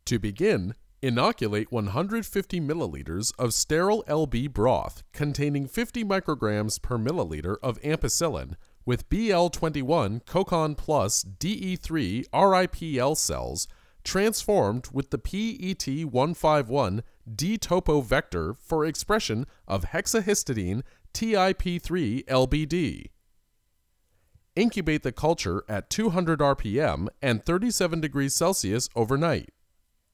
To begin, inoculate 150 milliliters of sterile LB broth containing 50 micrograms per milliliter of ampicillin with BL21 Cocon Plus DE3 RIPL cells transformed with the PET151 D-topo vector for expression of hexahistidine TIP3 LBD. Incubate the culture at 200 RPM and 37 degrees Celsius overnight.